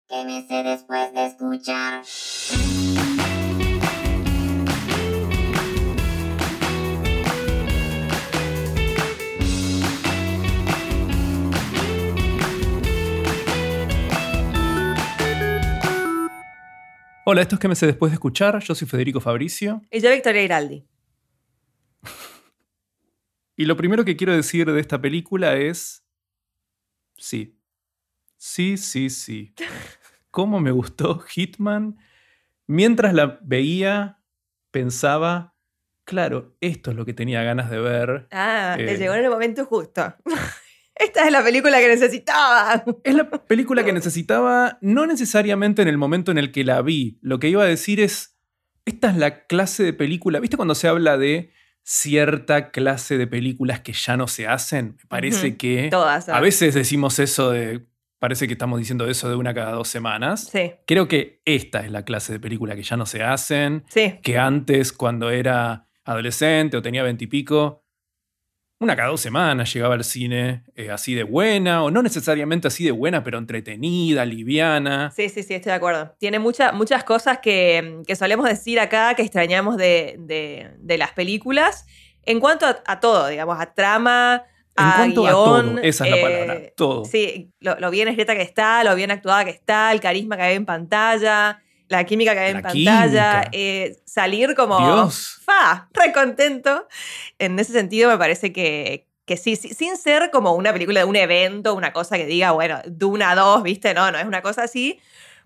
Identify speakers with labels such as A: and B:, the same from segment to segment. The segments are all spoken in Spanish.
A: ¿Qué me sé después de escuchar?
B: Hola, esto es ¿Qué me sé después de escuchar? Yo soy Federico Fabricio.
C: Y yo, Victoria Giraldi.
B: Y lo primero que quiero decir de esta película es... Sí. Sí. Cómo me gustó Hitman. Mientras la veía, pensaba... Claro, esto es lo que tenía ganas de ver.
C: Te llegó en el momento justo. Esta es la película que necesitaba.
B: Es la película que necesitaba, no necesariamente en el momento en el que la vi. Lo que iba a decir es, esta es la clase de película. ¿Viste cuando se habla de cierta clase de películas que ya no se hacen? Me parece que
C: Todas.
B: a veces decimos eso de... Parece que estamos diciendo eso de una cada 2 semanas.
C: Sí.
B: Creo que esta es la clase de película que ya no se hacen.
C: Sí.
B: Que antes, cuando era adolescente o tenía 20 y pico, una cada 2 semanas llegaba al cine así de buena, o no necesariamente así de buena, pero entretenida, liviana.
C: Sí, estoy de acuerdo. Tiene muchas cosas que solemos decir acá que extrañamos de las películas. En cuanto a todo, digamos, a trama,
B: En cuanto
C: guión,
B: a todo, esa es la palabra, todo.
C: Sí, lo bien escrita que está, lo bien actuada que está, el carisma que hay en pantalla, la química que hay en pantalla, salir como
B: Dios.
C: re contento. En ese sentido me parece que sí, sin ser como una película de un evento, una cosa que diga, bueno, Duna 2, ¿viste? No es una cosa así,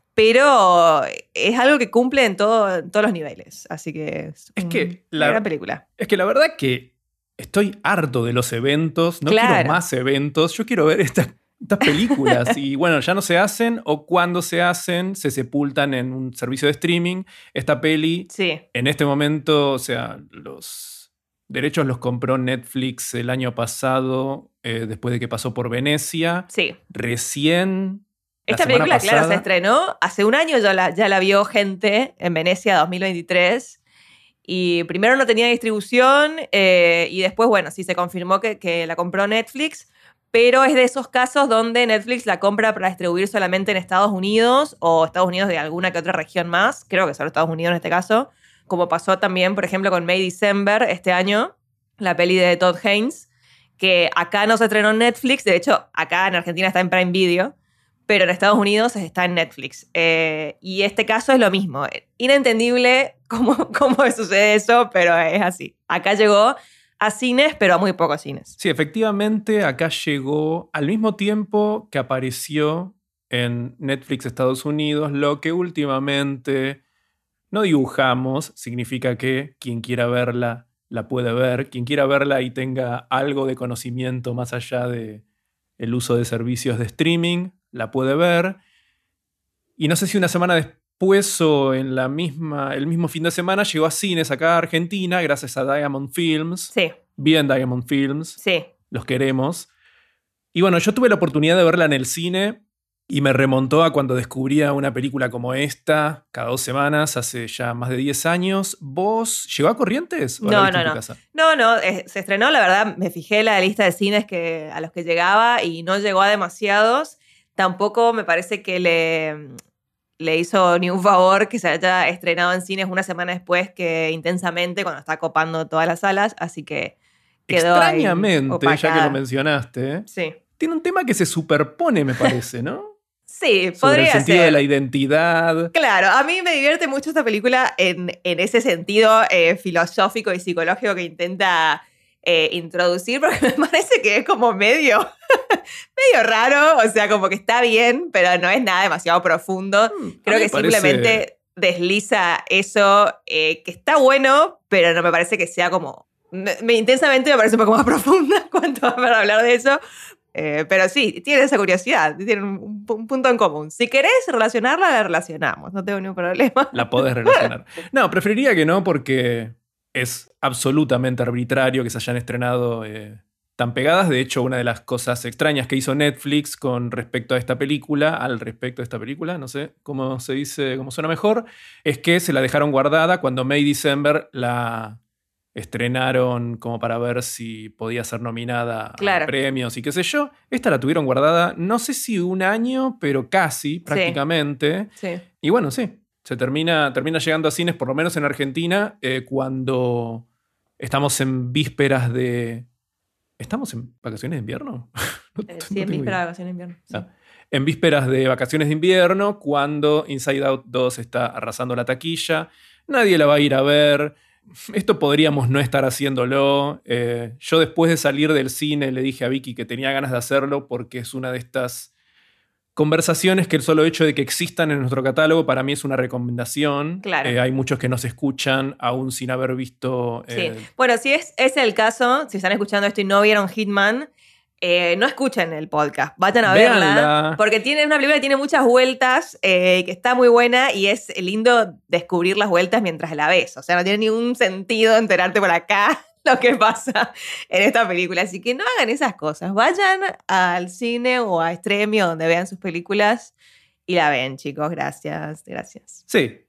C: pero es algo que cumple en todos los niveles. Así que es una gran película.
B: Es que la verdad que estoy harto de los eventos, no quiero más eventos, yo quiero ver estas películas y bueno, ya no se hacen o cuando se hacen se sepultan en un servicio de streaming. Esta peli, en este momento, o sea, los derechos los compró Netflix el año pasado, después de que pasó por Venecia.
C: Sí.
B: Recién...
C: Esta película, claro, se estrenó hace un año, ya la vio gente en Venecia 2023. Y primero no tenía distribución y después, bueno, sí se confirmó que la compró Netflix. Pero es de esos casos donde Netflix la compra para distribuir solamente en Estados Unidos o Estados Unidos de alguna que otra región más. Creo que solo Estados Unidos en este caso. Como pasó también, por ejemplo, con May December este año, la peli de Todd Haynes, que acá no se estrenó en Netflix. De hecho, acá en Argentina está en Prime Video, pero en Estados Unidos está en Netflix. Y este caso es lo mismo. Inentendible cómo sucede eso, pero es así. Acá llegó a cines, pero a muy pocos cines.
B: Sí, efectivamente, acá llegó al mismo tiempo que apareció en Netflix Estados Unidos, lo que últimamente no dibujamos, significa que quien quiera verla, la puede ver. Quien quiera verla y tenga algo de conocimiento más allá de el uso de servicios de streaming, la puede ver. Y no sé si una semana después o en el mismo fin de semana llegó a cines acá a Argentina gracias a Diamond Films.
C: Sí.
B: Bien Diamond Films.
C: Sí.
B: Los queremos. Y bueno, yo tuve la oportunidad de verla en el cine y me remontó a cuando descubría una película como esta cada 2 semanas, hace ya más de 10 años. ¿Vos llegó a Corrientes? ¿O la viste en tu casa?
C: No, se estrenó, la verdad, me fijé la lista de cines a los que llegaba y no llegó a demasiados. Tampoco me parece que le hizo ni un favor que se haya estrenado en cines una semana después que Intensamente, cuando está copando todas las salas, así que quedó
B: extrañamente,
C: ahí
B: ya que lo mencionaste,
C: sí.
B: Tiene un tema que se superpone, me parece, ¿no?
C: Sí,
B: sobre
C: podría
B: el sentido
C: ser.
B: de la identidad.
C: Claro, a mí me divierte mucho esta película en ese sentido filosófico y psicológico que intenta introducir, porque me parece que es como medio raro, o sea, como que está bien, pero no es nada demasiado profundo. Creo que simplemente desliza eso, que está bueno, pero no me parece que sea como... Intensamente me parece un poco más profunda cuanto a hablar de eso. Pero sí, tiene esa curiosidad, tiene un punto en común. Si querés relacionarla, la relacionamos, no tengo ningún problema.
B: La podés relacionar. No, preferiría que no porque es absolutamente arbitrario que se hayan estrenado tan pegadas. De hecho, una de las cosas extrañas que hizo Netflix con respecto a esta película, no sé cómo se dice, cómo suena mejor, es que se la dejaron guardada cuando May December la estrenaron como para ver si podía ser nominada
C: Claro.
B: a premios y qué sé yo. Esta la tuvieron guardada, no sé si un año, pero casi, prácticamente.
C: Sí.
B: Y bueno, sí, se termina llegando a cines, por lo menos en Argentina, cuando estamos en vísperas de... ¿Estamos en vacaciones de invierno?
C: Sí, en vísperas de vacaciones de invierno. Sí.
B: En vísperas de vacaciones de invierno, cuando Inside Out 2 está arrasando la taquilla. Nadie la va a ir a ver. Esto podríamos no estar haciéndolo. Yo después de salir del cine le dije a Vicky que tenía ganas de hacerlo porque es una de estas conversaciones que el solo hecho de que existan en nuestro catálogo para mí es una recomendación.
C: Claro.
B: Hay muchos que nos escuchan aún sin haber visto...
C: Sí. Bueno, si es el caso, si están escuchando esto y no vieron Hitman, no escuchen el podcast, vayan a verla, porque es una película que tiene muchas vueltas, que está muy buena y es lindo descubrir las vueltas mientras la ves. O sea, no tiene ningún sentido enterarte por acá lo que pasa en esta película. Así que no hagan esas cosas. Vayan al cine o a Stremio donde vean sus películas y la ven, chicos. Gracias.
B: Sí.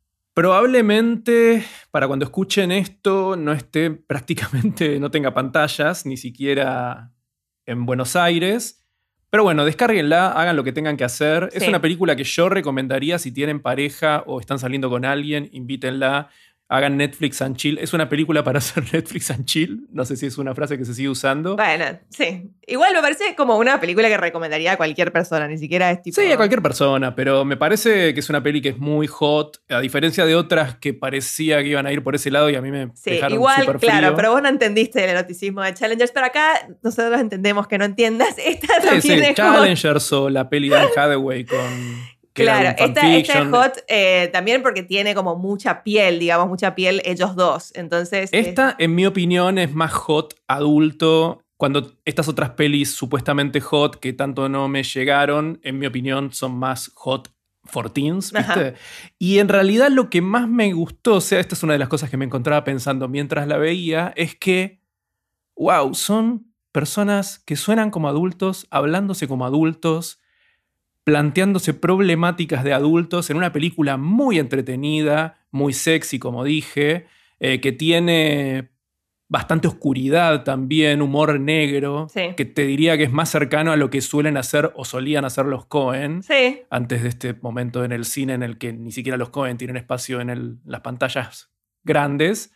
B: Probablemente para cuando escuchen esto no esté prácticamente, no tenga pantallas, ni siquiera en Buenos Aires. Pero bueno, descárguenla, hagan lo que tengan que hacer. Sí. Es una película que yo recomendaría si tienen pareja o están saliendo con alguien, invítenla. Hagan Netflix and chill. Es una película para hacer Netflix and chill. No sé si es una frase que se sigue usando.
C: Bueno, sí. Igual me parece como una película que recomendaría a cualquier persona. Ni siquiera es tipo...
B: Sí, a cualquier persona. Pero me parece que es una peli que es muy hot. A diferencia de otras que parecía que iban a ir por ese lado y a mí me dejaron
C: igual,
B: súper frío.
C: Claro, pero vos no entendiste el eroticismo de Challengers. Pero acá nosotros entendemos que no entiendas. Esta también es
B: Challengers como... o la peli de Anne Hathaway con...
C: Claro, esta es hot también porque tiene como mucha piel, digamos, mucha piel ellos dos. Entonces,
B: esta, en mi opinión, es más hot adulto. Cuando estas otras pelis supuestamente hot que tanto no me llegaron, en mi opinión, son más hot for teens, ¿viste? Ajá. Y en realidad lo que más me gustó, o sea, esta es una de las cosas que me encontraba pensando mientras la veía, es que, wow, son personas que suenan como adultos, hablándose como adultos, planteándose problemáticas de adultos en una película muy entretenida, muy sexy, como dije, que tiene bastante oscuridad también, humor negro,
C: sí.
B: Que te diría que es más cercano a lo que suelen hacer o solían hacer los Coen,
C: sí.
B: Antes de este momento en el cine en el que ni siquiera los Coen tienen espacio en las pantallas grandes,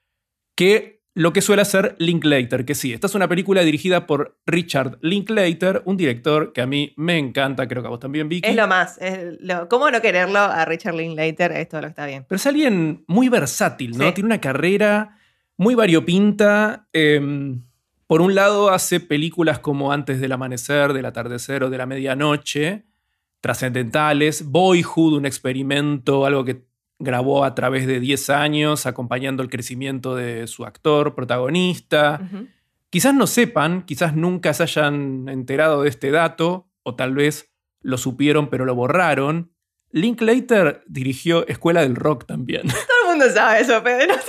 B: que lo que suele hacer Linklater, que sí, esta es una película dirigida por Richard Linklater, un director que a mí me encanta, creo que a vos también, Vicky.
C: Es lo más. ¿Cómo no quererlo a Richard Linklater? Esto lo está bien.
B: Pero es alguien muy versátil, ¿no? Sí. Tiene una carrera muy variopinta. Por un lado hace películas como Antes del amanecer, del atardecer o de la medianoche, trascendentales. Boyhood, un experimento, algo que grabó a través de 10 años, acompañando el crecimiento de su actor protagonista. Uh-huh. Quizás no sepan, quizás nunca se hayan enterado de este dato, o tal vez lo supieron pero lo borraron. Linklater dirigió Escuela del Rock también.
C: Todo el mundo sabe eso, pero no sé.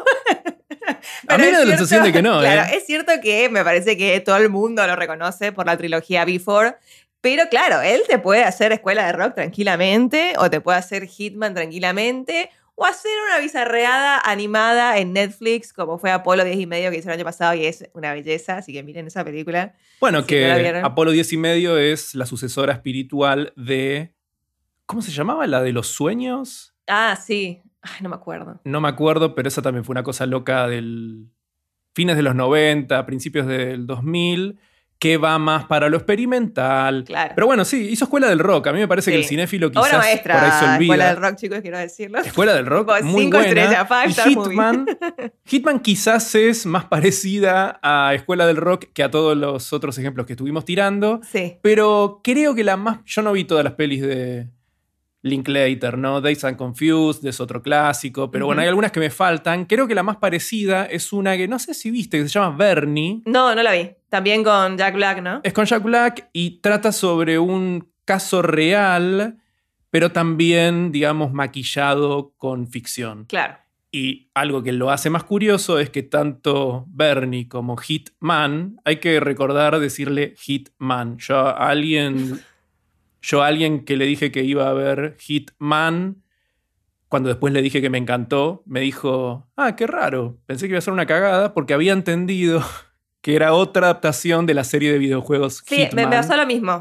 B: A mí me da la sensación de que no.
C: Claro, es cierto que me parece que todo el mundo lo reconoce por la trilogía Before. Pero claro, él te puede hacer Escuela de Rock tranquilamente, o te puede hacer Hitman tranquilamente, o hacer una bizarreada animada en Netflix, como fue Apolo 10 y medio que hizo el año pasado, y es una belleza, así que miren esa película.
B: Bueno, si que no Apolo 10 y medio es la sucesora espiritual de... ¿Cómo se llamaba? ¿La de los sueños?
C: Ah, sí. Ay, no me acuerdo.
B: No me acuerdo, pero esa también fue una cosa loca del fines de los 90, principios del 2000... que va más para lo experimental.
C: Claro.
B: Pero bueno, sí, hizo Escuela del Rock. A mí me parece que el cinéfilo quizás
C: obra maestra,
B: por ahí se olvida.
C: Escuela del Rock, chicos, quiero decirlo.
B: Escuela del Rock, tipo, muy
C: 5
B: buena.
C: Estrellas, 5
B: y Hitman quizás es más parecida a Escuela del Rock que a todos los otros ejemplos que estuvimos tirando.
C: Sí.
B: Pero creo que la más... Yo no vi todas las pelis de Linklater, ¿no? Dazed and Confused es otro clásico, pero bueno, hay algunas que me faltan. Creo que la más parecida es una que no sé si viste, que se llama Bernie.
C: No, no la vi. También con Jack Black, ¿no?
B: Es con Jack Black y trata sobre un caso real, pero también, digamos, maquillado con ficción.
C: Claro.
B: Y algo que lo hace más curioso es que tanto Bernie como Hitman, hay que recordar decirle Hitman. Yo a alguien que le dije que iba a ver Hitman, cuando después le dije que me encantó, me dijo, qué raro, pensé que iba a ser una cagada porque había entendido que era otra adaptación de la serie de videojuegos
C: Sí,
B: Hitman.
C: me pasó lo mismo.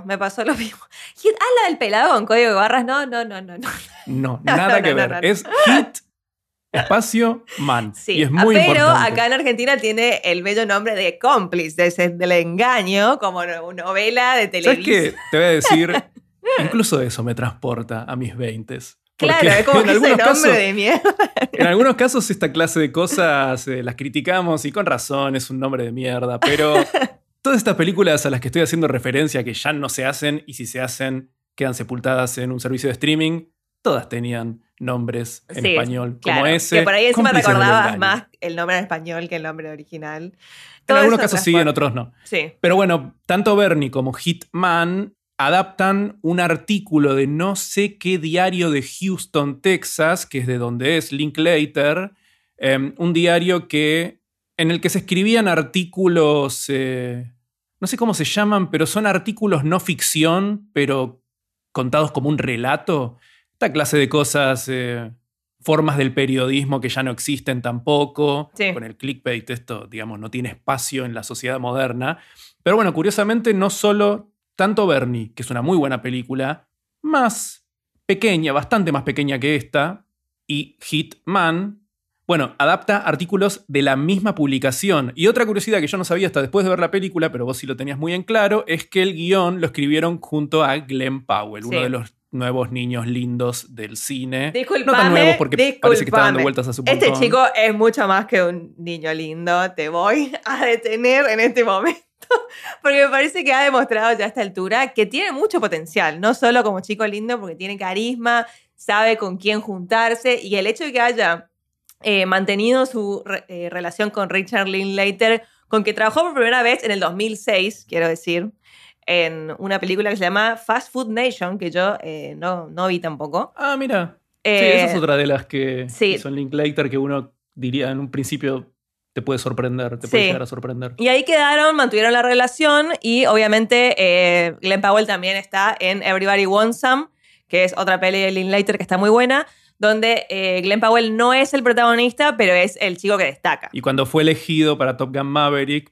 C: La del pelado con código de barras, no.
B: No, nada que ver. Es Hit, espacio, Man.
C: Sí,
B: y es muy
C: pero
B: importante.
C: acá en Argentina tiene el bello nombre de Cómplice, del engaño, como novela de
B: ¿Sabes
C: televisión.
B: qué? Te voy a decir, incluso eso me transporta a mis 20s.
C: Claro, es como que ese nombre de mierda.
B: En algunos casos esta clase de cosas las criticamos y con razón es un nombre de mierda, pero todas estas películas a las que estoy haciendo referencia que ya no se hacen y si se hacen quedan sepultadas en un servicio de streaming, todas tenían nombres en español
C: claro,
B: como ese.
C: Que por ahí encima
B: Cómplices del
C: recordabas
B: engaño.
C: más el nombre en español que el nombre original.
B: En algunos casos sí, en otros no.
C: Sí.
B: Pero bueno, tanto Bernie como Hitman adaptan un artículo de no sé qué diario de Houston, Texas, que es de donde es Linklater, un diario en el que se escribían artículos, no sé cómo se llaman, pero son artículos no ficción, pero contados como un relato. Esta clase de cosas, formas del periodismo que ya no existen tampoco.
C: Sí.
B: Con el clickbait esto, digamos, no tiene espacio en la sociedad moderna. Pero bueno, curiosamente no solo tanto Bernie, que es una muy buena película, más pequeña, bastante más pequeña que esta, y Hitman, bueno, adapta artículos de la misma publicación. Y otra curiosidad que yo no sabía hasta después de ver la película, pero vos sí lo tenías muy en claro, es que el guión lo escribieron junto a Glenn Powell, uno de los nuevos niños lindos del cine.
C: Disculpame,
B: no tan nuevos porque parece que está dando vueltas hace un montón.
C: Este chico es mucho más que un niño lindo. Te voy a detener en este momento. Porque me parece que ha demostrado ya a esta altura que tiene mucho potencial. No solo como chico lindo, porque tiene carisma, sabe con quién juntarse. Y el hecho de que haya mantenido su relación con Richard Linklater, con que trabajó por primera vez en el 2006, quiero decir, en una película que se llama Fast Food Nation, que yo no vi tampoco.
B: Ah, mira. Sí, esa es otra de las que son Linklater que uno diría en un principio te puede sorprender, te puede llegar a sorprender.
C: Y ahí mantuvieron la relación y obviamente Glenn Powell también está en Everybody Wants Some, que es otra peli de Linklater que está muy buena, donde Glenn Powell no es el protagonista, pero es el chico que destaca.
B: Y cuando fue elegido para Top Gun Maverick,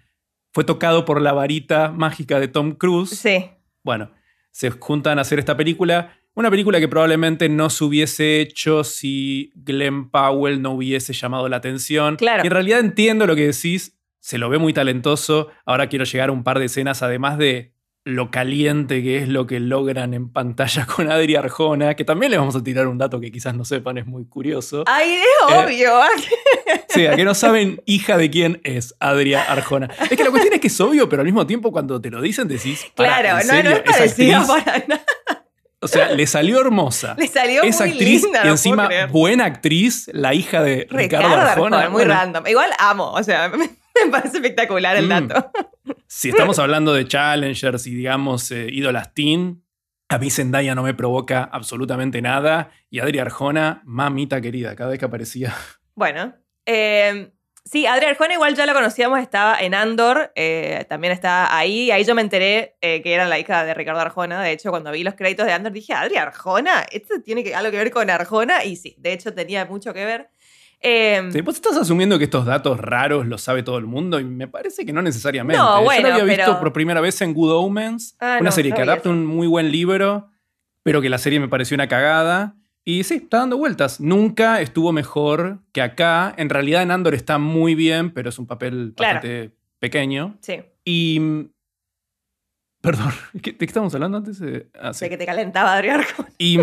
B: fue tocado por la varita mágica de Tom Cruise.
C: Sí.
B: Bueno, se juntan a hacer esta película. Una película que probablemente no se hubiese hecho si Glenn Powell no hubiese llamado la atención.
C: Claro.
B: Y en realidad entiendo lo que decís. Se lo ve muy talentoso. Ahora quiero llegar a un par de escenas, además de lo caliente que es lo que logran en pantalla con Adri Arjona, que también les vamos a tirar un dato que quizás no sepan, es muy curioso.
C: ¡Ay, es obvio!
B: Sí, a que no saben hija de quién es Adria Arjona. Es que la cuestión es que es obvio, pero al mismo tiempo cuando te lo dicen decís,
C: claro,
B: ¿en serio?
C: no es parecida
B: actriz,
C: para nada.
B: O sea, le salió hermosa.
C: Le salió
B: es
C: muy
B: actriz
C: linda,
B: y
C: no
B: encima
C: puedo creer.
B: buena actriz, la hija de Ricardo Arjona.
C: Muy random. Igual amo, o sea, me parece espectacular el dato.
B: Si estamos hablando de challengers y digamos ídolas teen, a mí Zendaya no me provoca absolutamente nada y Adri Arjona, mamita querida, cada vez que aparecía.
C: Bueno, sí, Adri Arjona igual ya la conocíamos, estaba en Andor, también está ahí yo me enteré que era la hija de Ricardo Arjona. De hecho, cuando vi los créditos de Andor dije, ¿Adri Arjona? ¿Esto tiene algo que ver con Arjona? Y sí, de hecho tenía mucho que ver.
B: Sí, pues estás asumiendo que estos datos raros los sabe todo el mundo y me parece que no necesariamente.
C: No, bueno,
B: yo lo había visto
C: pero
B: por primera vez en Good Omens, una serie que adapta un muy buen libro, pero que la serie me pareció una cagada. Y sí, está dando vueltas. Nunca estuvo mejor que acá. En realidad en Andor está muy bien, pero es un papel bastante pequeño.
C: Sí.
B: Y... Perdón, ¿de qué estamos hablando antes?
C: Sí. De que te calentaba Adri Arjona.
B: Y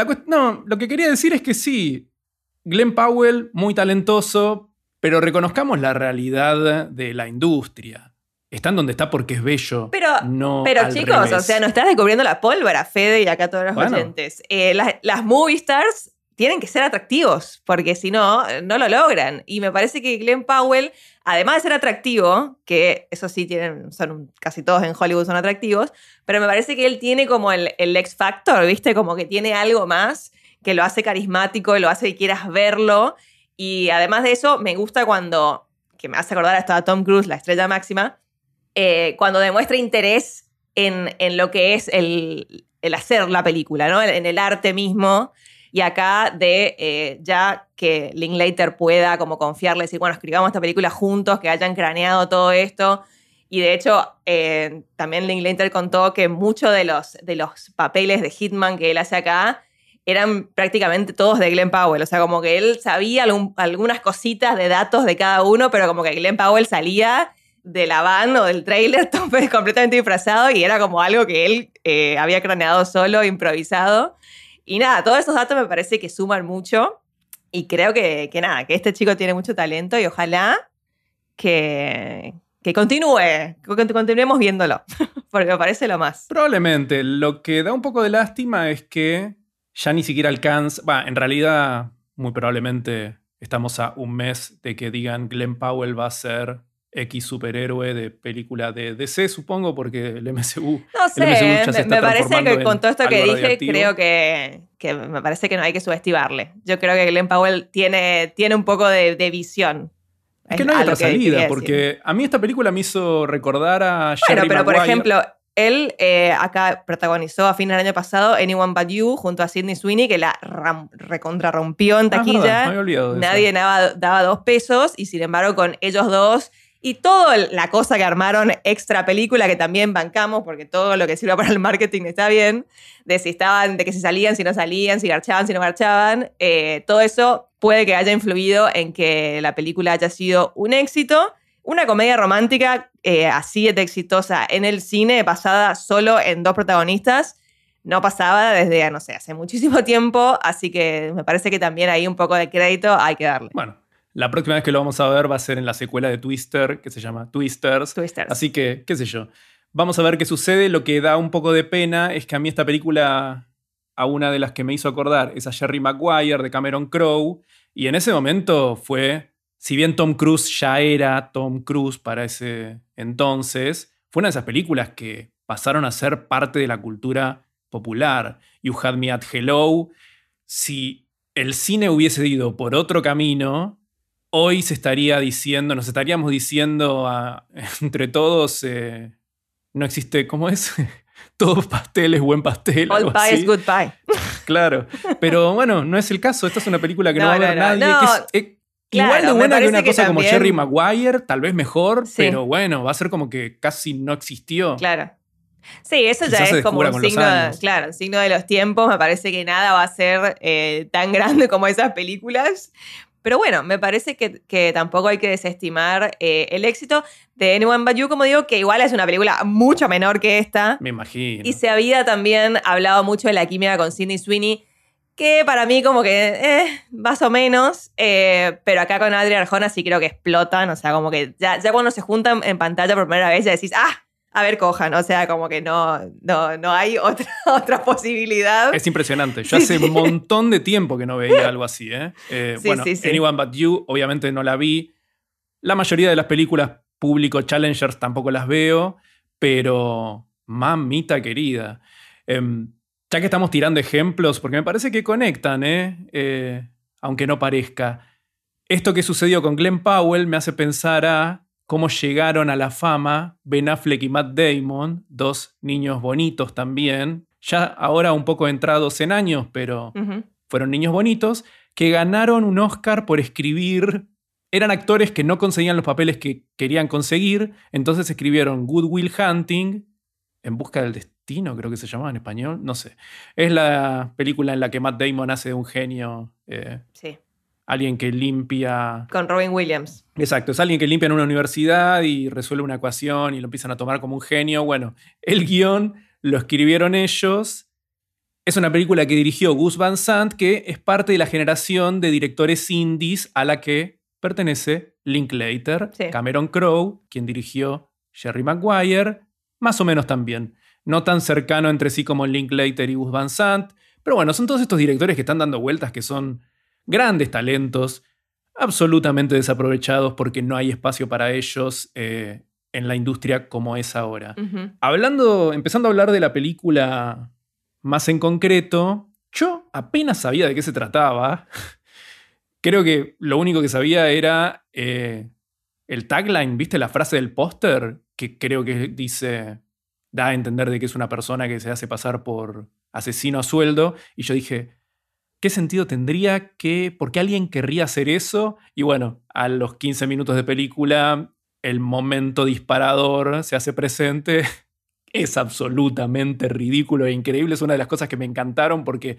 B: lo que quería decir es que sí, Glenn Powell, muy talentoso, pero reconozcamos la realidad de la industria. Está en donde está porque es bello. Pero
C: al chicos,
B: revés.
C: O sea, no estás descubriendo la pólvora, Fede, y acá todos los oyentes. Las movie stars tienen que ser atractivos, porque si no, no lo logran. Y me parece que Glenn Powell, además de ser atractivo, que eso sí casi todos en Hollywood son atractivos, pero me parece que él tiene como el X Factor, ¿viste? Como que tiene algo más que lo hace carismático, lo hace que quieras verlo. Y además de eso, me gusta que me hace acordar hasta a Tom Cruise, la estrella máxima, cuando demuestra interés en lo que es el hacer la película, ¿no? En el arte mismo. Y acá ya que Linklater pueda como confiarle, decir, bueno, escribamos esta película juntos, que hayan craneado todo esto. Y de hecho, también Linklater contó que muchos de los papeles de Hitman que él hace acá eran prácticamente todos de Glenn Powell. O sea, como que él sabía algunas cositas de datos de cada uno, pero como que Glenn Powell salía de la van o del trailer completamente disfrazado y era como algo que él había craneado solo, improvisado. Y nada, todos esos datos me parece que suman mucho y creo que este chico tiene mucho talento y ojalá que continuemos viéndolo, porque me parece lo más.
B: Probablemente. Lo que da un poco de lástima es que ya ni siquiera alcanza... en realidad, muy probablemente estamos a un mes de que digan Glenn Powell va a ser X superhéroe de película de DC, supongo, porque el MCU...
C: No sé,
B: el MCU ya se está
C: me parece que con todo esto que dije,
B: radioactivo.
C: creo que me parece que no hay que subestimarle. Yo creo que Glenn Powell tiene un poco de visión.
B: Es que no hay otra salida, porque a mí esta película me hizo recordar a Jerry
C: pero
B: Maguire.
C: por ejemplo, él acá protagonizó a fin del año pasado Anyone But You junto a Sydney Sweeney, que la recontrarrompió en taquilla.
B: Verdad, me había olvidado de
C: Nadie daba 2 pesos y sin embargo con ellos dos y toda la cosa que armaron extra película que también bancamos, porque todo lo que sirva para el marketing está bien, de que si salían, si no salían, si garchaban, si no garchaban, todo eso puede que haya influido en que la película haya sido un éxito. Una comedia romántica así de exitosa en el cine, basada solo en 2 protagonistas, no pasaba desde, no sé, hace muchísimo tiempo, así que me parece que también ahí un poco de crédito hay que darle.
B: Bueno, la próxima vez que lo vamos a ver va a ser en la secuela de Twister, que se llama Twisters. Así que, qué sé yo. Vamos a ver qué sucede. Lo que da un poco de pena es que a mí esta película, a una de las que me hizo acordar, es a Jerry Maguire de Cameron Crowe. Y en ese momento fue, si bien Tom Cruise ya era Tom Cruise para ese entonces, fue una de esas películas que pasaron a ser parte de la cultura popular. You Had Me at Hello. Si el cine hubiese ido por otro camino, hoy nos estaríamos diciendo entre todos, no existe, ¿cómo es? Todo pastel es buen pastel.
C: All pie is good pie.
B: Claro, pero bueno, no es el caso. Esta es una película que no va a ver nadie.
C: No.
B: Igual de buena que una cosa
C: también...
B: como Jerry Maguire, tal vez mejor, sí. Pero bueno, va a ser como que casi no existió.
C: Claro. Sí, eso ya es como un signo de los tiempos. Me parece que nada va a ser tan grande como esas películas. Pero bueno, me parece que tampoco hay que desestimar el éxito de Anyone But You, como digo, que igual es una película mucho menor que esta.
B: Me imagino.
C: Y se había también hablado mucho de la química con Sydney Sweeney, que para mí como que más o menos, pero acá con Adria Arjona sí creo que explotan, o sea, como que ya cuando se juntan en pantalla por primera vez ya decís, a ver, cojan, o sea, como que no hay otra posibilidad.
B: Es impresionante. Yo hace un montón de tiempo que no veía algo así, sí. Anyone But You, obviamente no la vi. La mayoría de las películas público Challengers tampoco las veo, pero mamita querida. Ya que estamos tirando ejemplos, porque me parece que conectan, aunque no parezca. Esto que sucedió con Glenn Powell me hace pensar a cómo llegaron a la fama Ben Affleck y Matt Damon, 2 niños bonitos también, ya ahora un poco entrados en años, pero fueron niños bonitos, que ganaron un Oscar por escribir. Eran actores que no conseguían los papeles que querían conseguir, entonces escribieron Good Will Hunting, En busca del destino, creo que se llamaba en español, no sé. Es la película en la que Matt Damon hace de un genio.
C: Sí.
B: Alguien que limpia...
C: Con Robin Williams.
B: Exacto, es alguien que limpia en una universidad y resuelve una ecuación y lo empiezan a tomar como un genio. Bueno, el guión lo escribieron ellos. Es una película que dirigió Gus Van Sant, que es parte de la generación de directores indies a la que pertenece Linklater, sí. Cameron Crowe, quien dirigió Jerry Maguire, más o menos también. No tan cercano entre sí como Linklater y Gus Van Sant, pero bueno, son todos estos directores que están dando vueltas, que son grandes talentos, absolutamente desaprovechados porque no hay espacio para ellos en la industria como es ahora. Empezando a hablar de la película más en concreto, yo apenas sabía de qué se trataba. Creo que lo único que sabía era el tagline, ¿viste? La frase del póster, que creo que da a entender de que es una persona que se hace pasar por asesino a sueldo. Y yo dije, ¿qué sentido tendría? ¿Por qué alguien querría hacer eso? Y bueno, a los 15 minutos de película, el momento disparador se hace presente. Es absolutamente ridículo e increíble. Es una de las cosas que me encantaron porque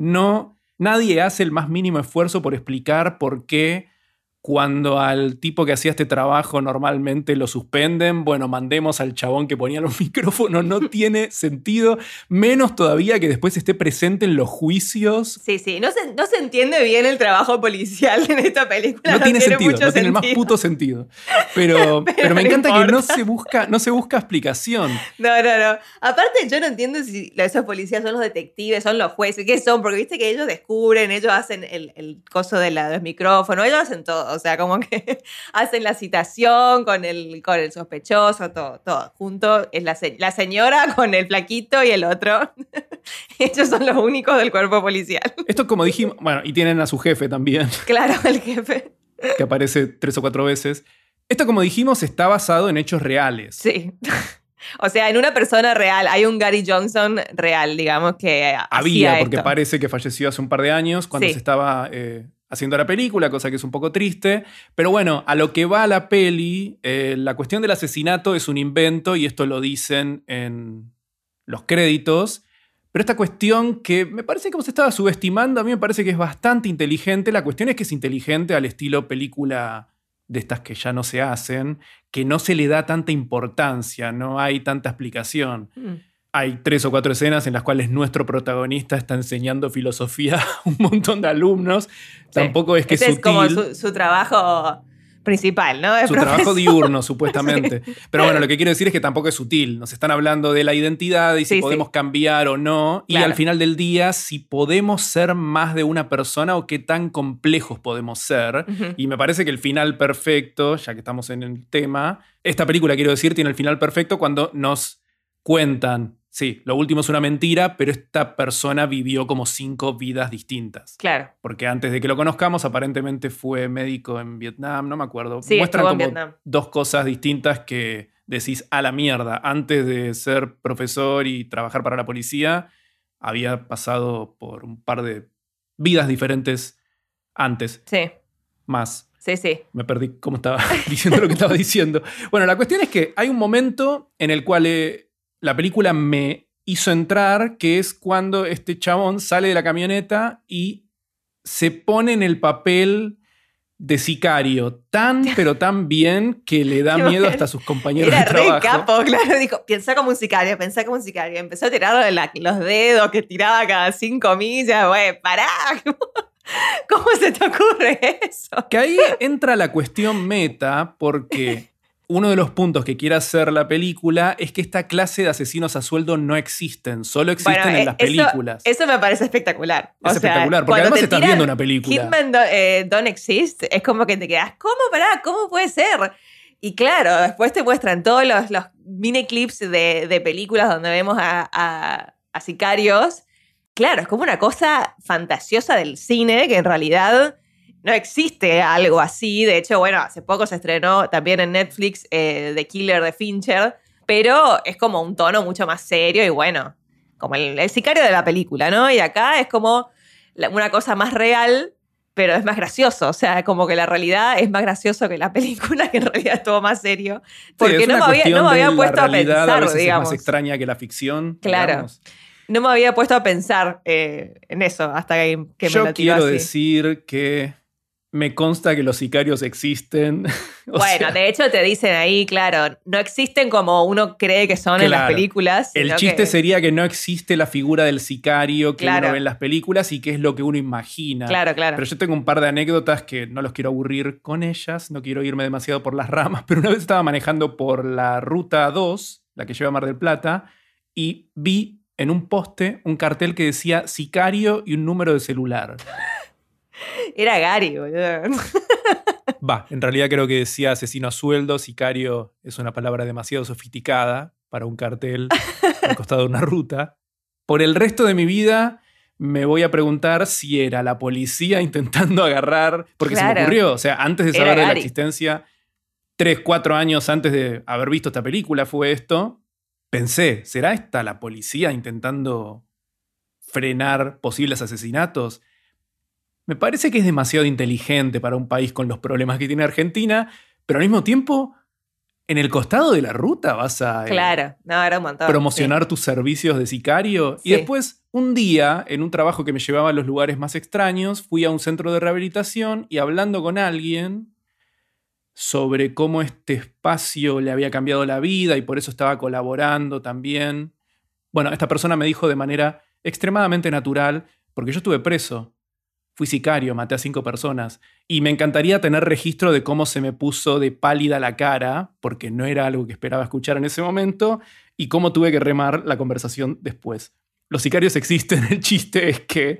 B: nadie hace el más mínimo esfuerzo por explicar por qué cuando al tipo que hacía este trabajo normalmente lo suspenden, bueno, mandemos al chabón que ponía los micrófonos. No tiene sentido, menos todavía que después esté presente en los juicios.
C: Sí, no se entiende bien el trabajo policial en esta película.
B: No tiene sentido, no tiene el más puto sentido. Pero me encanta que no se busca explicación.
C: No. Aparte, yo no entiendo si esos policías son los detectives, son los jueces, ¿qué son? Porque viste que ellos descubren, ellos hacen el coso de los micrófonos, ellos hacen todo. O sea, como que hacen la citación con el sospechoso, todo. Junto es la señora con el flaquito y el otro. Ellos son los únicos del cuerpo policial.
B: Esto como dijimos, bueno, y tienen a su jefe también.
C: Claro, el jefe.
B: Que aparece 3 o 4 veces. Esto, como dijimos, está basado en hechos reales.
C: Sí. O sea, en una persona real. Hay un Gary Johnson real, digamos, que
B: había, porque
C: esto.
B: parece que falleció hace un par de años cuando se estaba haciendo la película, cosa que es un poco triste. Pero bueno, a lo que va la peli, la cuestión del asesinato es un invento y esto lo dicen en los créditos. Pero esta cuestión que me parece que se estaba subestimando, a mí me parece que es bastante inteligente. La cuestión es que es inteligente al estilo película de estas que ya no se hacen, que no se le da tanta importancia, no hay tanta explicación. Hay 3 o 4 escenas en las cuales nuestro protagonista está enseñando filosofía a un montón de alumnos. Sí. Tampoco es que
C: ese es como su trabajo principal, ¿no?
B: Su trabajo diurno, supuestamente. Sí. Pero bueno, lo que quiero decir es que tampoco es sutil. Nos están hablando de la identidad y si podemos cambiar o no. Claro. Y al final del día, si podemos ser más de una persona o qué tan complejos podemos ser. Y me parece que el final perfecto, ya que estamos en el tema, esta película, quiero decir, tiene el final perfecto cuando nos cuentan, sí, lo último es una mentira, pero esta persona vivió como 5 vidas distintas.
C: Claro.
B: Porque antes de que lo conozcamos, aparentemente fue médico en Vietnam, no me acuerdo.
C: Sí,
B: muestran como
C: Vietnam.
B: 2 cosas distintas que decís a la mierda. Antes de ser profesor y trabajar para la policía, había pasado por un par de vidas diferentes antes.
C: Sí.
B: Más.
C: Sí.
B: Me perdí cómo estaba diciendo lo que estaba diciendo. Bueno, la cuestión es que hay un momento en el cual la película me hizo entrar, que es cuando este chabón sale de la camioneta y se pone en el papel de sicario pero tan bien que le da miedo hasta a sus compañeros de trabajo.
C: Era re capo, claro. Dijo, pensá como un sicario. Empezó a tirar los dedos que tiraba cada 5 millas. Güey, pará. ¿Cómo se te ocurre eso?
B: Que ahí entra la cuestión meta, porque uno de los puntos que quiere hacer la película es que esta clase de asesinos a sueldo no existen, solo existen en las películas.
C: Eso me parece espectacular.
B: Es espectacular, porque además estás viendo una película.
C: Hitman Don't Exist, es como que te quedas, ¿cómo? Pará, ¿cómo puede ser? Y claro, después te muestran todos los mini clips de películas donde vemos a sicarios. Claro, es como una cosa fantasiosa del cine que en realidad no existe algo así. De hecho, bueno, hace poco se estrenó también en Netflix The Killer de Fincher, pero es como un tono mucho más serio y bueno, como el sicario de la película, ¿no? Y acá es como una cosa más real, pero es más gracioso. O sea, como que la realidad es más gracioso que la película, que en realidad es todo más serio. Porque
B: sí,
C: no me había puesto a pensar,
B: a veces
C: digamos.
B: Es más extraña que la ficción.
C: Claro.
B: Digamos.
C: No me había puesto a pensar en eso hasta que me lo tiró así.
B: Yo quiero decir que me consta que los sicarios existen.
C: Bueno, de hecho te dicen ahí, claro, no existen como uno cree que son en las películas.
B: El chiste sería que no existe la figura del sicario que uno ve en las películas y que es lo que uno imagina.
C: Claro.
B: Pero yo tengo un par de anécdotas que no los quiero aburrir con ellas, no quiero irme demasiado por las ramas, pero una vez estaba manejando por la ruta 2, la que lleva a Mar del Plata, y vi en un poste un cartel que decía sicario y un número de celular.
C: Era Gary, boludo.
B: En realidad creo que decía asesino a sueldo. Sicario es una palabra demasiado sofisticada para un cartel al costado de una ruta. Por el resto de mi vida me voy a preguntar si era la policía intentando agarrar, porque se me ocurrió, o sea, antes de saber de la existencia, 3, 4 años antes de haber visto esta película fue esto. Pensé, ¿será esta la policía intentando frenar posibles asesinatos? me parece que es demasiado inteligente para un país con los problemas que tiene Argentina, pero al mismo tiempo, en el costado de la ruta vas a
C: claro, no, era un montón,
B: promocionar tus servicios de sicario.
C: Sí.
B: Y después, un día, en un trabajo que me llevaba a los lugares más extraños, fui a un centro de rehabilitación y hablando con alguien sobre cómo este espacio le había cambiado la vida y por eso estaba colaborando también. Bueno, esta persona me dijo de manera extremadamente natural, porque yo estuve preso. Fui sicario, maté a 5 personas. Y me encantaría tener registro de cómo se me puso de pálida la cara, porque no era algo que esperaba escuchar en ese momento, y cómo tuve que remar la conversación después. Los sicarios existen, el chiste es que,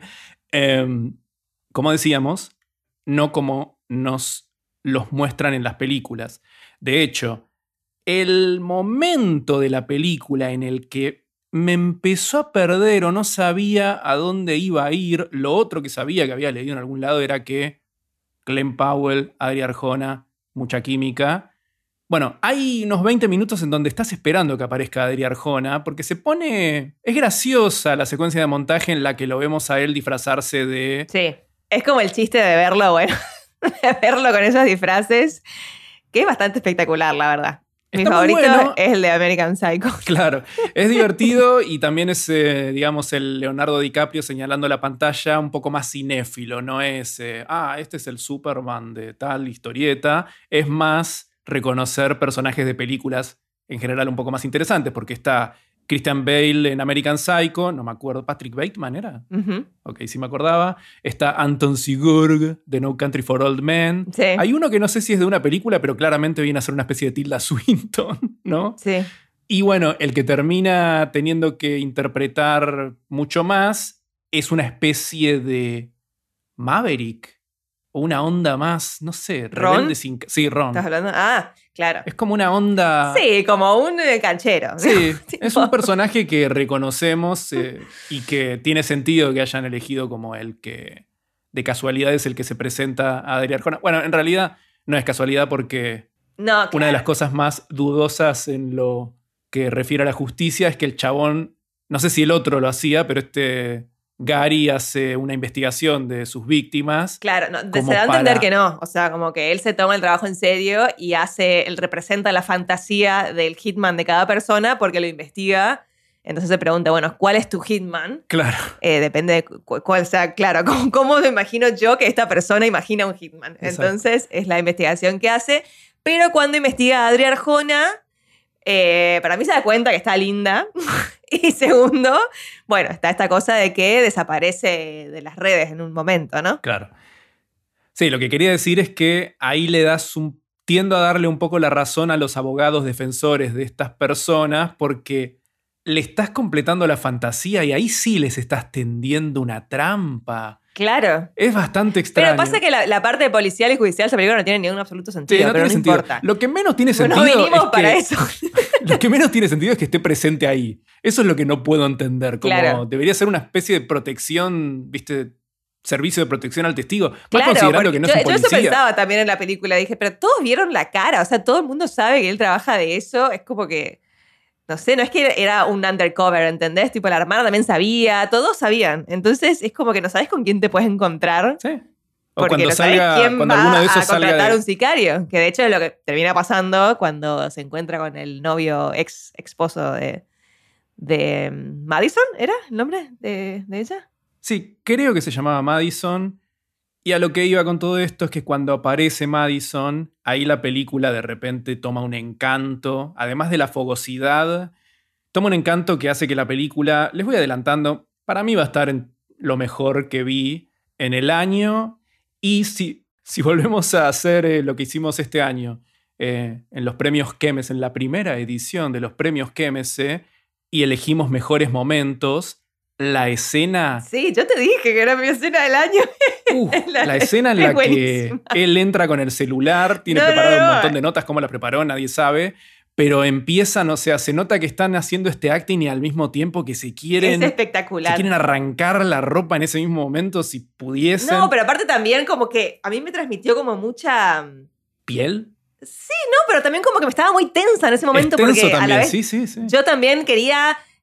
B: como decíamos, no como nos los muestran en las películas. De hecho, el momento de la película en el que me empezó a perder o no sabía a dónde iba a ir. Lo otro que sabía que había leído en algún lado era que Glenn Powell, Adri Arjona, mucha química. Bueno, hay unos 20 minutos en donde estás esperando que aparezca Adri Arjona porque se pone... Es graciosa la secuencia de montaje en la que lo vemos a él disfrazarse de...
C: Sí, es como el chiste de verlo, bueno, de verlo con esos disfraces, que es bastante espectacular, la verdad. Mi favorito es el de American Psycho.
B: Claro, es divertido y también es, digamos, el Leonardo DiCaprio señalando la pantalla un poco más cinéfilo. No es, este es el Superman de tal historieta. Es más reconocer personajes de películas en general un poco más interesantes, porque está Christian Bale en American Psycho, no me acuerdo, Patrick Bateman era. Ok, sí me acordaba. Está Anton Sigurd de No Country for Old Men.
C: Sí.
B: Hay uno que no sé si es de una película, pero claramente viene a ser una especie de Tilda Swinton, ¿no?
C: Sí.
B: Y bueno, el que termina teniendo que interpretar mucho más es una especie de Maverick o una onda más, no sé,
C: ¿Ron?
B: Sí, Ron.
C: ¿Estás hablando? Ah, claro.
B: Es como una onda...
C: Sí, como un canchero.
B: Sí, es un personaje que reconocemos y que tiene sentido que hayan elegido como el que de casualidad es el que se presenta a Adri Arjona. Bueno, en realidad no es casualidad porque una de las cosas más dudosas en lo que refiere a la justicia es que el chabón, no sé si el otro lo hacía, pero Gary hace una investigación de sus víctimas.
C: Claro, no, se da a entender que no. O sea, como que él se toma el trabajo en serio y él representa la fantasía del hitman de cada persona porque lo investiga. Entonces se pregunta, bueno, ¿cuál es tu hitman?
B: Claro.
C: Depende de cuál sea, claro, ¿cómo me imagino yo que esta persona imagina un hitman? Exacto. Entonces es la investigación que hace. Pero cuando investiga a Adri Arjona, para mí se da cuenta que está linda. Y segundo, bueno, está esta cosa de que desaparece de las redes en un momento, ¿no?
B: Claro. Sí, lo que quería decir es que ahí tiendo a darle un poco la razón a los abogados defensores de estas personas porque le estás completando la fantasía y ahí sí les estás tendiendo una trampa.
C: Claro.
B: Es bastante extraño.
C: Pero pasa que la parte policial y judicial de esa película no tiene ningún absoluto sentido,
B: sí, no
C: pero
B: tiene sentido.
C: Importa.
B: Lo que menos tiene sentido Lo que menos tiene sentido es que esté presente ahí. Eso es lo que no puedo entender. Como
C: claro.
B: Debería ser una especie de protección, ¿viste? Servicio de protección al testigo. Más
C: claro,
B: considerando que no es un policía.
C: Yo eso pensaba también en la película. Dije, pero todos vieron la cara. O sea, todo el mundo sabe que él trabaja de eso. Es como que... No sé, no es que era un undercover, ¿entendés? Tipo, la hermana también sabía, todos sabían. Entonces, es como que no sabes con quién te puedes encontrar.
B: Sí.
C: O porque no sabes quién va
B: alguno de esos
C: a contratar
B: de...
C: un sicario. Que de hecho es lo que termina pasando cuando se encuentra con el novio, ex esposo de Madison, ¿era el nombre de ella?
B: Sí, creo que se llamaba Madison. Y a lo que iba con todo esto es que cuando aparece Madison, ahí la película de repente toma un encanto, además de la fogosidad, toma un encanto que hace que la película, les voy adelantando, para mí va a estar en lo mejor que vi en el año. Y si volvemos a hacer lo que hicimos este año en los premios Quemes, en la primera edición de los premios Quemes, y elegimos mejores momentos, la escena...
C: Sí, yo te dije que era mi escena del año.
B: La escena en la que él entra con el celular, tiene preparado un montón de notas, cómo las preparó, nadie sabe, pero empiezan, o sea, se nota que están haciendo este acting y al mismo tiempo que se quieren...
C: Es espectacular.
B: Se quieren arrancar la ropa en ese mismo momento si pudiesen.
C: No, pero aparte también como que a mí me transmitió como mucha...
B: ¿Piel?
C: Sí, no, pero también como que me estaba muy tensa en ese momento
B: es tenso
C: porque
B: también,
C: a la vez
B: sí.
C: yo también quería...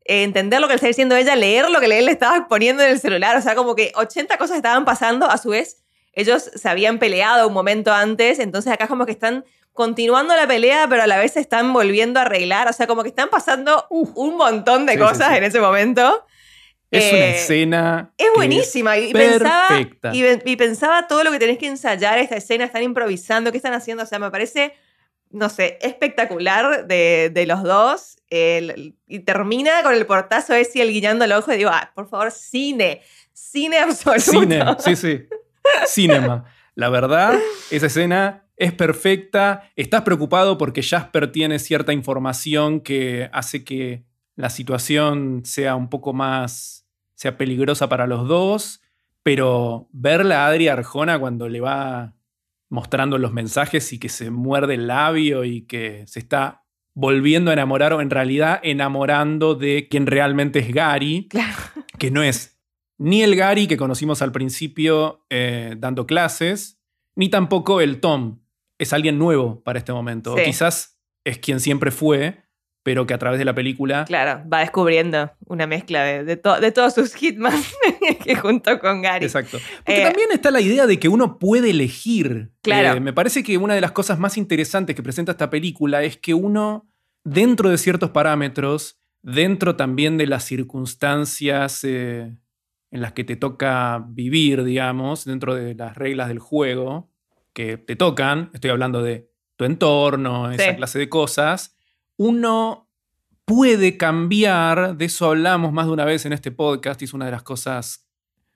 C: entender lo que le está diciendo ella, leer lo que él le estaba poniendo en el celular. O sea, como que 80 cosas estaban pasando. A su vez, ellos se habían peleado un momento antes. Entonces acá como que están continuando la pelea, pero a la vez se están volviendo a arreglar. O sea, como que están pasando un montón de cosas en ese momento.
B: Es una escena.
C: Es buenísima.
B: Es perfecta.
C: Y pensaba todo lo que tenés que ensayar esta escena, están improvisando, qué están haciendo. O sea, me parece, no sé, espectacular de los dos. Y termina con el portazo ese y el guiñando el ojo. Y digo, por favor, cine absoluto.
B: Cine, sí. Cinema. La verdad, esa escena es perfecta. Estás preocupado porque Jasper tiene cierta información que hace que la situación sea un poco más, sea peligrosa para los dos, pero verla a Adri Arjona cuando le va mostrando los mensajes y que se muerde el labio y que se está volviendo a enamorar o en realidad enamorando de quien realmente es Gary,
C: claro,
B: que no es ni el Gary que conocimos al principio dando clases, ni tampoco el Tom. Es alguien nuevo para este momento.
C: Sí.
B: O quizás es quien siempre fue, pero que a través de la película...
C: Claro, va descubriendo una mezcla de todos sus hitman que junto con Gary.
B: Exacto. Porque también está la idea de que uno puede elegir.
C: Claro.
B: Me parece que una de las cosas más interesantes que presenta esta película es que uno, dentro de ciertos parámetros, dentro también de las circunstancias en las que te toca vivir, digamos, dentro de las reglas del juego que te tocan, estoy hablando de tu entorno, esa clase de cosas, uno puede cambiar, de eso hablamos más de una vez en este podcast, y es una de las cosas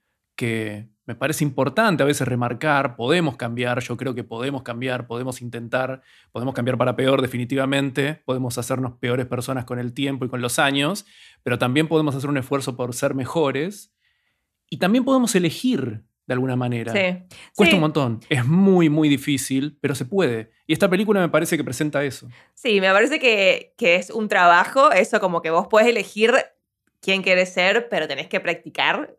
B: que me parece importante a veces remarcar. Podemos cambiar, yo creo que podemos cambiar, podemos intentar, podemos cambiar para peor definitivamente, podemos hacernos peores personas con el tiempo y con los años, pero también podemos hacer un esfuerzo por ser mejores y también podemos elegir de alguna manera.
C: Sí.
B: Cuesta un montón, es muy, muy difícil, pero se puede. Y esta película me parece que presenta eso.
C: Sí, me parece que es un trabajo, eso como que vos podés elegir quién querés ser, pero tenés que practicar.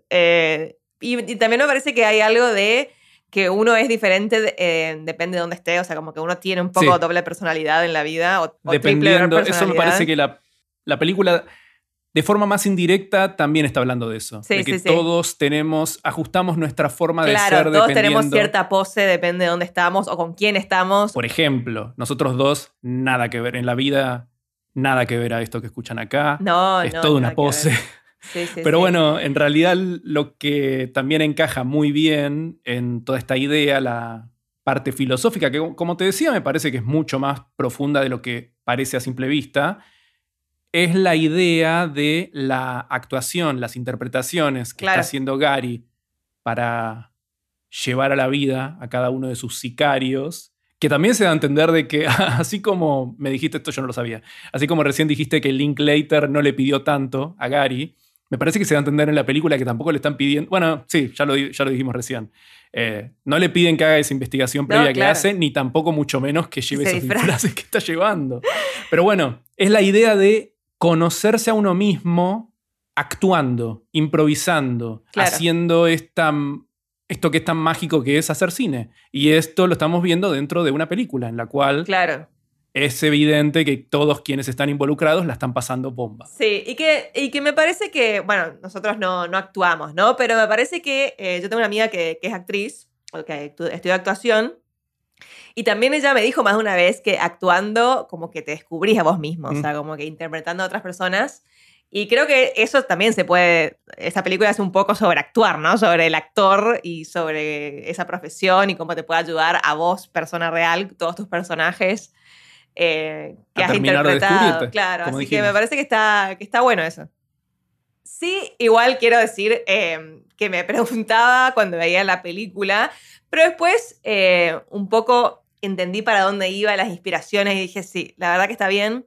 C: Y también me parece que hay algo de que uno es diferente, depende de dónde esté, o sea, como que uno tiene un poco doble personalidad en la vida o triple personalidad.
B: Eso me parece que la película... de forma más indirecta también está hablando de eso.
C: Sí,
B: de que todos ajustamos nuestra forma de ser
C: dependiendo. Claro, todos tenemos cierta pose, depende de dónde estamos o con quién estamos.
B: Por ejemplo, nosotros dos, nada que ver en la vida, nada que ver a esto que escuchan acá. Es toda una pose.
C: Sí,
B: Pero bueno, en realidad lo que también encaja muy bien en toda esta idea, la parte filosófica, que como te decía, me parece que es mucho más profunda de lo que parece a simple vista, es la idea de la actuación, las interpretaciones que está haciendo Gary para llevar a la vida a cada uno de sus sicarios, que también se da a entender de que, así como me dijiste, esto yo no lo sabía, así como recién dijiste que Linklater no le pidió tanto a Gary, me parece que se da a entender en la película que tampoco le están pidiendo, bueno, sí, ya lo dijimos recién, no le piden que haga esa investigación previa que hace, ni tampoco mucho menos que lleve esos disfraces que está llevando. Pero bueno, es la idea de conocerse a uno mismo actuando, improvisando, haciendo esto que es tan mágico que es hacer cine. Y esto lo estamos viendo dentro de una película en la cual es evidente que todos quienes están involucrados la están pasando bomba.
C: Sí, y que me parece que, bueno, nosotros no actuamos, ¿no? Pero me parece que yo tengo una amiga que es actriz, que estudia actuación, y también ella me dijo más de una vez que actuando como que te descubrís a vos mismo, o sea, como que interpretando a otras personas. Y creo que eso también se puede... Esta película es un poco sobre actuar, ¿no? Sobre el actor y sobre esa profesión y cómo te puede ayudar a vos, persona real, todos tus personajes que has interpretado. Claro, así dijimos. Que me parece que está bueno eso. Sí, igual quiero decir que me preguntaba cuando veía la película, pero después un poco entendí para dónde iban las inspiraciones y dije, sí, la verdad que está bien.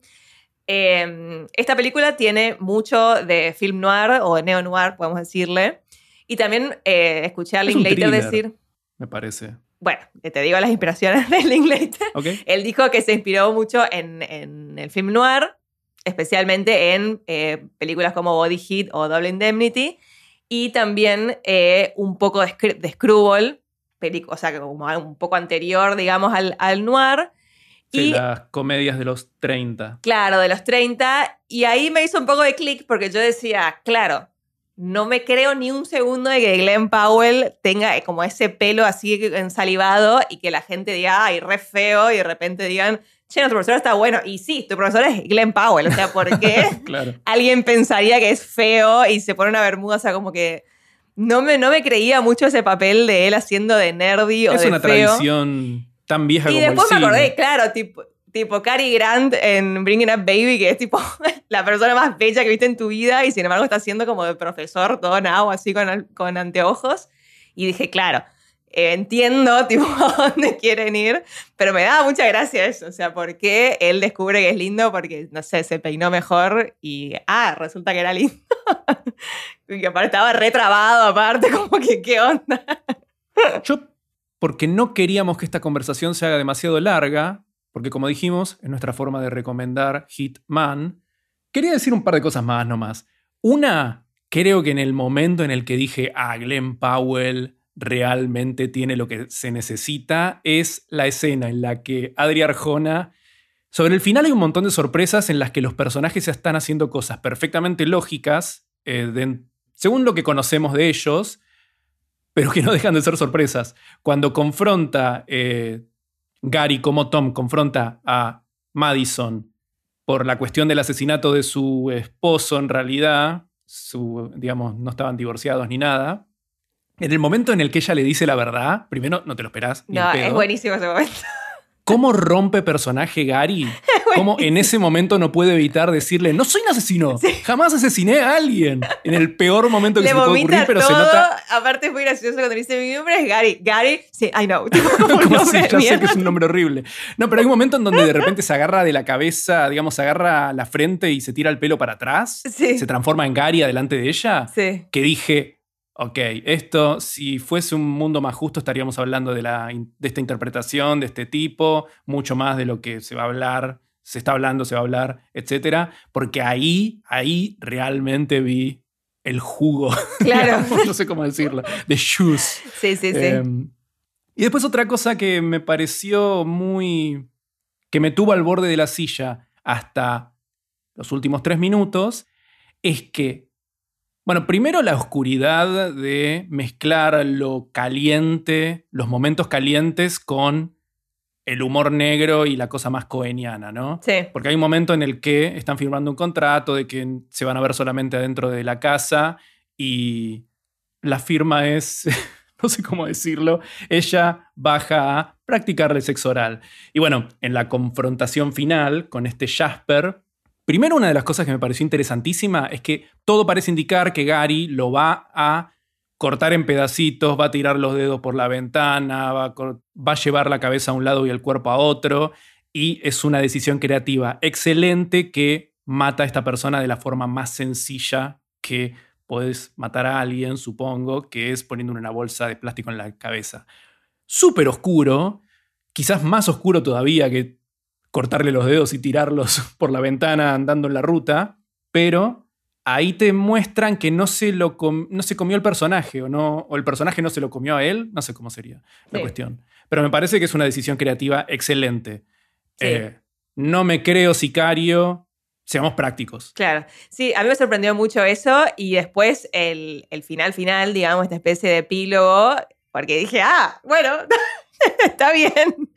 C: Esta película tiene mucho de film noir o de neo-noir, podemos decirle. Y también escuché a Linklater decir...
B: me parece.
C: Bueno, te digo las inspiraciones de Linklater.
B: Okay.
C: Él dijo que se inspiró mucho en el film noir, especialmente en películas como Body Heat o Double Indemnity, y también un poco de Screwball, o sea, como un poco anterior, digamos, al noir.
B: Sí, las comedias de los 30.
C: Claro, de los 30. Y ahí me hizo un poco de clic porque yo decía, claro, no me creo ni un segundo de que Glenn Powell tenga como ese pelo así ensalivado y que la gente diga, ay, re feo, y de repente digan, che, nuestro profesor está bueno. Y sí, tu profesor es Glenn Powell. O sea, ¿por qué
B: Claro.
C: alguien pensaría que es feo y se pone una bermuda? O sea, como que no me creía mucho ese papel de él haciendo de nerdy o de feo.
B: Es una tradición tan vieja como el cine.
C: Y después me acordé, claro, tipo Cary Grant en Bringing Up Baby, que es tipo la persona más bella que viste en tu vida y sin embargo está siendo como de profesor todo nao, así con anteojos. Y dije, claro, entiendo tipo a dónde quieren ir, pero me daba mucha gracia eso. O sea, ¿por qué él descubre que es lindo? Porque, no sé, se peinó mejor y, resulta que era lindo. Y que aparte estaba retrabado, aparte, como que, ¿qué onda?
B: Yo, porque no queríamos que esta conversación se haga demasiado larga, porque como dijimos, es nuestra forma de recomendar Hitman, quería decir un par de cosas más nomás. Una, creo que en el momento en el que dije, Glenn Powell realmente tiene lo que se necesita, es la escena en la que Adri Arjona... Sobre el final hay un montón de sorpresas en las que los personajes ya están haciendo cosas perfectamente lógicas, según lo que conocemos de ellos, pero que no dejan de ser sorpresas. Cuando confronta... Gary, como Tom, confronta a Madison por la cuestión del asesinato de su esposo, en realidad, digamos, no estaban divorciados ni nada. En el momento en el que ella le dice la verdad, primero no te lo esperás.
C: No, es buenísimo ese momento.
B: ¿Cómo rompe personaje Gary? ¿Cómo en ese momento no puede evitar decirle, no soy un asesino, jamás asesiné a alguien? En el peor momento que se puede ocurrir, pero
C: todo.
B: se nota...
C: Aparte es muy gracioso cuando dice, mi nombre es Gary. Gary, sí, I know.
B: Como así, ya sé que es un nombre horrible. No, pero hay un momento en donde de repente se agarra de la cabeza, digamos, se agarra la frente y se tira el pelo para atrás.
C: Sí.
B: Se transforma en Gary adelante de ella.
C: Sí.
B: Que dije... Ok, esto, si fuese un mundo más justo, estaríamos hablando de esta interpretación, de este tipo, mucho más de lo que se va a hablar, se está hablando, se va a hablar, etc. Porque ahí realmente vi el jugo.
C: Claro.
B: Digamos, no sé cómo decirlo. The juice.
C: Sí.
B: Y después otra cosa que me pareció que me tuvo al borde de la silla hasta los últimos 3 minutos, es que bueno, primero la oscuridad de mezclar lo caliente, los momentos calientes con el humor negro y la cosa más coeniana, ¿no?
C: Sí.
B: Porque hay un momento en el que están firmando un contrato de que se van a ver solamente adentro de la casa y la firma es, no sé cómo decirlo, ella baja a practicarle sexo oral. Y bueno, en la confrontación final con este Jasper... Primero, una de las cosas que me pareció interesantísima es que todo parece indicar que Gary lo va a cortar en pedacitos, va a tirar los dedos por la ventana, va a llevar la cabeza a un lado y el cuerpo a otro, y es una decisión creativa excelente que mata a esta persona de la forma más sencilla que podés matar a alguien, supongo, que es poniéndole una bolsa de plástico en la cabeza. Súper oscuro, quizás más oscuro todavía que cortarle los dedos y tirarlos por la ventana andando en la ruta, pero ahí te muestran que no se comió el personaje, o el personaje no se lo comió a él, no sé cómo sería la cuestión. Pero me parece que es una decisión creativa excelente.
C: Sí.
B: No me creo sicario, seamos prácticos.
C: Claro, sí, a mí me sorprendió mucho eso y después el final, digamos, esta especie de epílogo, porque dije, bueno... Está bien.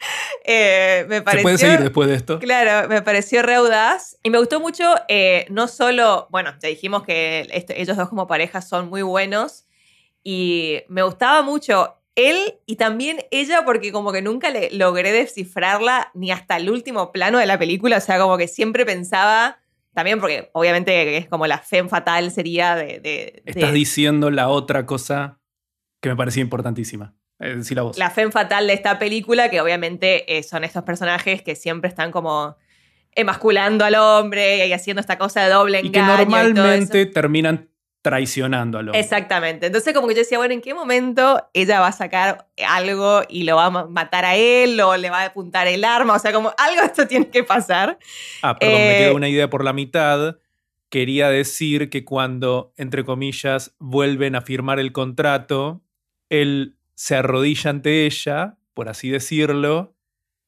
C: Me pareció,
B: ¿se puede seguir después de esto?
C: Claro, me pareció re audaz. Y me gustó mucho, no solo, bueno, ya dijimos que ellos dos como pareja son muy buenos. Y me gustaba mucho él y también ella porque como que nunca le logré descifrarla ni hasta el último plano de la película. O sea, como que siempre pensaba, también porque obviamente es como la femme fatale sería
B: Estás diciendo la otra cosa que me parecía importantísima. Decir la voz.
C: La femme fatale de esta película, que obviamente son estos personajes que siempre están como emasculando al hombre y haciendo esta cosa de doble engaño.
B: Y que normalmente terminan traicionando al hombre.
C: Exactamente. Entonces como que yo decía, bueno, ¿en qué momento ella va a sacar algo y lo va a matar a él o le va a apuntar el arma? O sea, como algo de esto tiene que pasar.
B: Perdón, me quedó una idea por la mitad. Quería decir que cuando, entre comillas, vuelven a firmar el contrato, él se arrodilla ante ella, por así decirlo,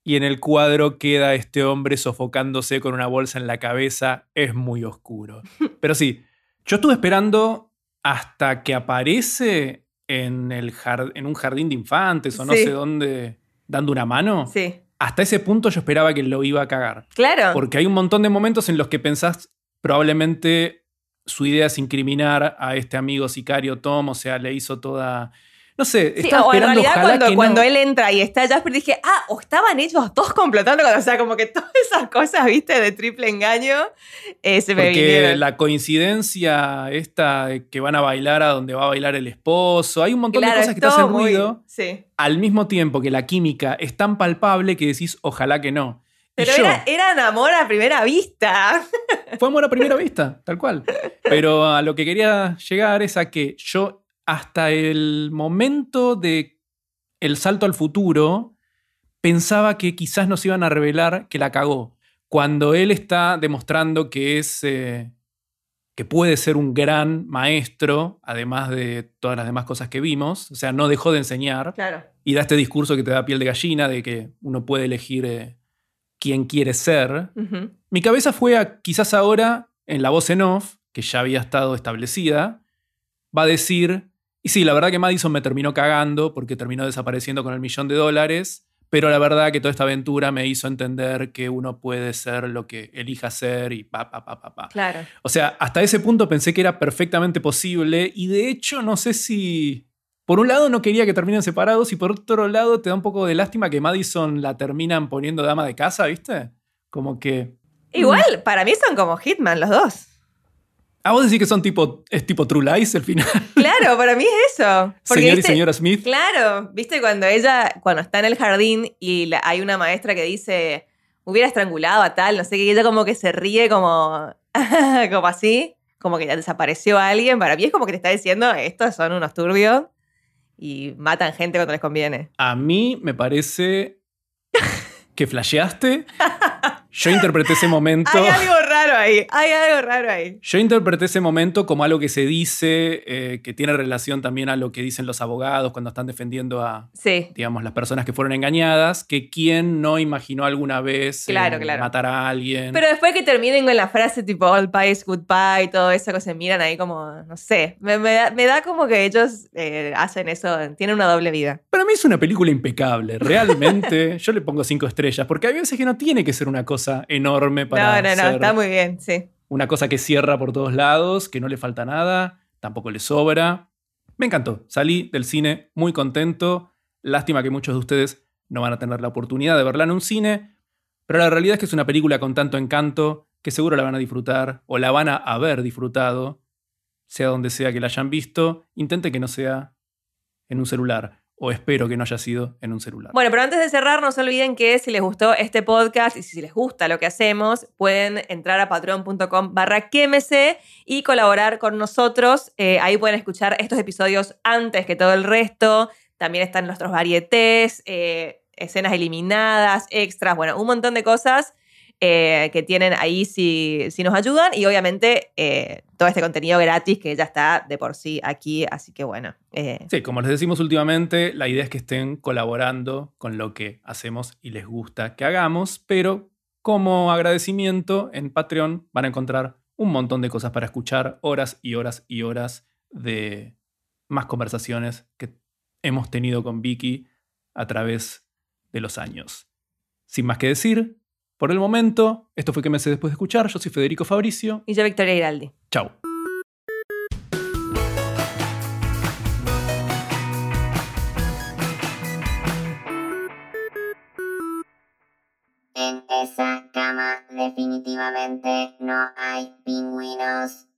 B: y en el cuadro queda este hombre sofocándose con una bolsa en la cabeza. Es muy oscuro. Pero sí, yo estuve esperando hasta que aparece en un jardín de infantes o no sé dónde, dando una mano.
C: Sí.
B: Hasta ese punto yo esperaba que lo iba a cagar.
C: Claro.
B: Porque hay un montón de momentos en los que pensás probablemente su idea es incriminar a este amigo sicario Tom, o sea, le hizo toda... No sé,
C: sí,
B: estaba
C: o en
B: esperando,
C: realidad cuando
B: no.
C: él entra y está Jasper, dije, o estaban ellos dos complotando, o sea, como que todas esas cosas, viste, de triple engaño, se me vinieron.
B: Porque la coincidencia esta de que van a bailar a donde va a bailar el esposo, hay un montón de cosas que te hacen ruido, al mismo tiempo que la química es tan palpable que decís, ojalá que no.
C: Pero era amor a primera vista.
B: Fue amor a primera vista, tal cual. Pero a lo que quería llegar es a que yo, hasta el momento de el salto al futuro, pensaba que quizás nos iban a revelar que la cagó. Cuando él está demostrando que es que puede ser un gran maestro, además de todas las demás cosas que vimos, o sea, no dejó de enseñar.
C: Claro.
B: Y da este discurso que te da piel de gallina de que uno puede elegir quién quiere ser.
C: Uh-huh.
B: Mi cabeza fue a quizás ahora, en la voz en off, que ya había estado establecida, va a decir, y sí, la verdad que Madison me terminó cagando porque terminó desapareciendo con el $1.000.000, pero la verdad que toda esta aventura me hizo entender que uno puede ser lo que elija ser y pa.
C: Claro.
B: O sea, hasta ese punto pensé que era perfectamente posible y de hecho no sé si... Por un lado no quería que terminen separados y por otro lado te da un poco de lástima que Madison la terminan poniendo dama de casa, ¿viste? Como que...
C: Igual, para mí son como Hitman los dos.
B: ¿A vos decís que son es tipo True Lies el final?
C: Claro, para mí es eso. Porque,
B: Señor y señora Smith.
C: Claro, viste cuando está en el jardín y hay una maestra que dice, hubiera estrangulado a tal, no sé qué, y ella como que se ríe como, como así, como que ya desapareció alguien. Para mí es como que te está diciendo, estos son unos turbios y matan gente cuando les conviene.
B: A mí me parece que flasheaste. Yo interpreté ese momento...
C: Hay algo raro ahí.
B: Yo interpreté ese momento como algo que se dice, que tiene relación también a lo que dicen los abogados cuando están defendiendo a, digamos, las personas que fueron engañadas, que quién no imaginó alguna vez matar a alguien.
C: Pero después que terminen con la frase tipo all pie is good pie y todo eso, que se miran ahí como, no sé, me da como que ellos hacen eso, tienen una doble vida.
B: Para mí es una película impecable, realmente. Yo le pongo 5 estrellas, porque hay veces que no tiene que ser una cosa enorme para
C: No, está muy bien, sí.
B: Una cosa que cierra por todos lados, que no le falta nada, tampoco le sobra. Me encantó. Salí del cine muy contento. Lástima que muchos de ustedes no van a tener la oportunidad de verla en un cine, pero la realidad es que es una película con tanto encanto que seguro la van a disfrutar o la van a haber disfrutado, sea donde sea que la hayan visto. Intente que no sea en un celular. O espero que no haya sido en un celular.
C: Bueno, pero antes de cerrar, no se olviden que si les gustó este podcast y si les gusta lo que hacemos, pueden entrar a patreon.com/quémese y colaborar con nosotros. Ahí pueden escuchar estos episodios antes que todo el resto. También están nuestros varietés, escenas eliminadas, extras, bueno, un montón de cosas que tienen ahí si nos ayudan. Y obviamente todo este contenido gratis que ya está de por sí aquí. Así que bueno.
B: Sí, como les decimos últimamente, la idea es que estén colaborando con lo que hacemos y les gusta que hagamos, pero como agradecimiento en Patreon van a encontrar un montón de cosas para escuchar, horas y horas y horas de más conversaciones que hemos tenido con Vicky a través de los años. Sin más que decir, por el momento, esto fue Quémese después de escuchar. Yo soy Federico Fabricio.
C: Y yo Victoria Giraldi.
B: Chau.
A: En esa cama definitivamente no hay pingüinos.